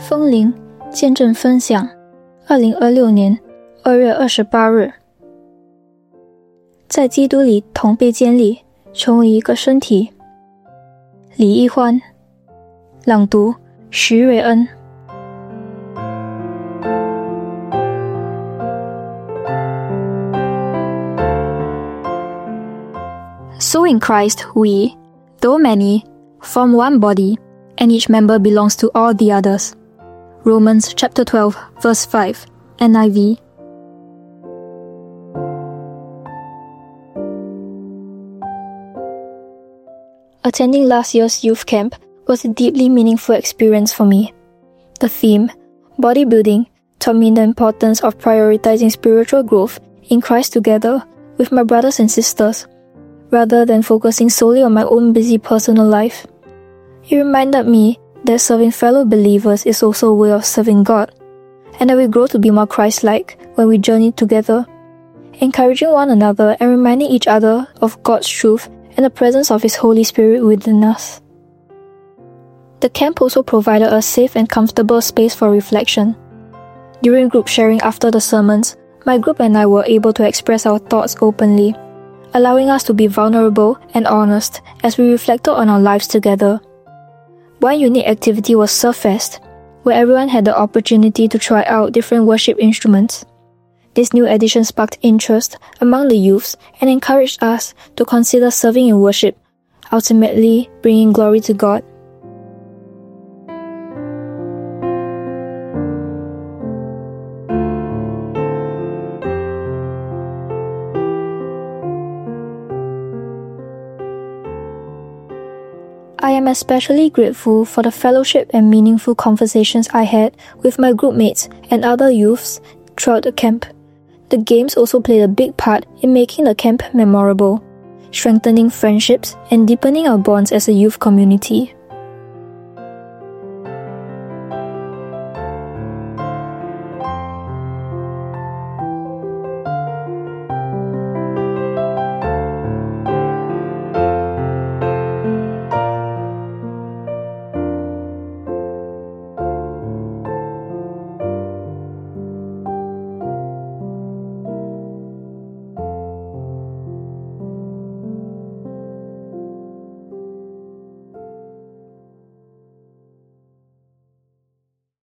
风铃见证分享2026年2月28日，在基督里同被建立，成为一个身体。李易欢，朗读徐瑞恩。So in Christ we, though many, form one body, and each member belongs to all the others. Romans chapter 12, verse 5, NIV. Attending last year's youth camp was a deeply meaningful experience for me. The theme, bodybuilding, taught me the importance of prioritizing spiritual growth in Christ together with my brothers and sisters, rather than focusing solely on my own busy personal life. It reminded me that serving fellow believers is also a way of serving God, and that we grow to be more Christ-like when we journey together, encouraging one another and reminding each other of God's truth and the presence of His Holy Spirit within us. The camp also provided a safe and comfortable space for reflection. During group sharing after the sermons, my group and I were able to express our thoughts openly, allowing us to be vulnerable and honest as we reflected on our lives together. One unique activity was Surffest, where everyone had the opportunity to try out different worship instruments. This new addition sparked interest among the youths and encouraged us to consider serving in worship, ultimately bringing glory to God. I am especially grateful for the fellowship and meaningful conversations I had with my group mates and other youths throughout the camp. The games also played a big part in making the camp memorable, strengthening friendships and deepening our bonds as a youth community.